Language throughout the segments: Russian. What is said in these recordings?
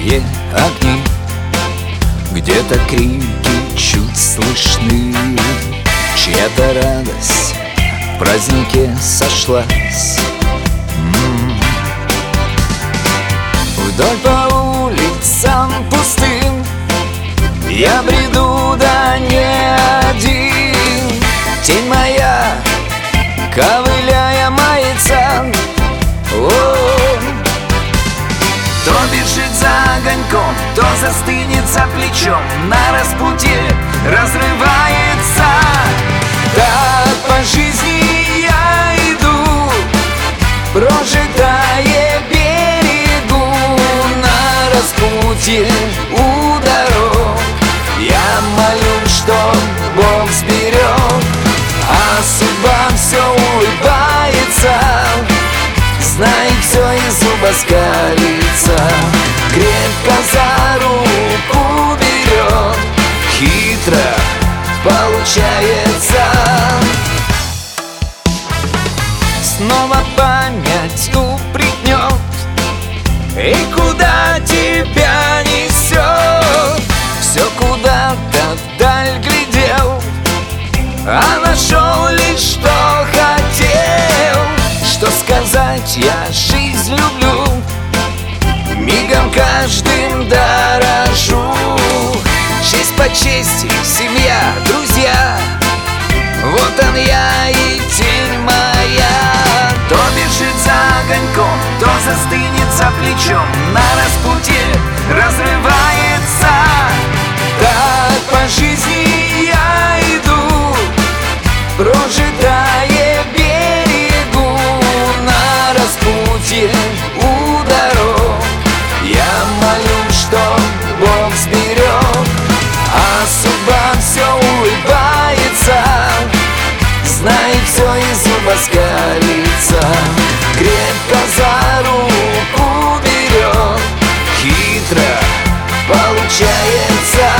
яркие огни, где-то крики чуть слышны, чья-то радость в празднике сошлась. Вдоль по улицам пустым я бреду, да не один. Тень моя, ковыляя, мается. То бежит за огоньком, то застынет за плечом, на распутье разрывается. Так по жизни я иду, прожигая берегу, на распутье у дорог. Я молю, чтоб Бог сберег, а судьба все улыбается, знай, все из зуба скалится, крепко за руку берет, хитро получается. Снова память упрекнет, и куда тебя несет? Все куда-то вдаль глядел, а нашел лишь, что хотел. Что сказать, я жизнь люблю, мигом каждым дорожу. Честь по чести, семья, друзья, вот он я и тень моя. То бежит за огоньком, то застынет за плечом, на распутье разрывается. Так по жизни я иду, прожигая берегу, на распутье у дорог. Я молю, чтоб Бог сберег, а судьба все улыбается, знай, все из зуба скалится, крепко за руку берет, хитро получается.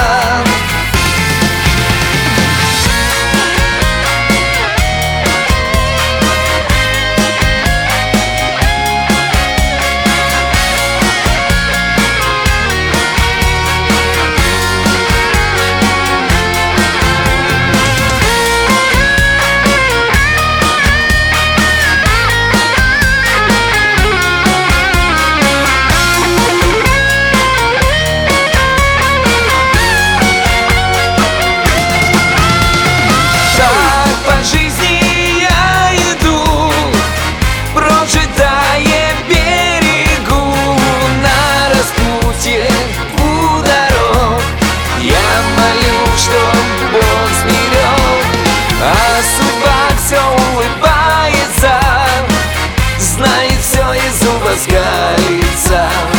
Все улыбается, знает, все из зуба скалится.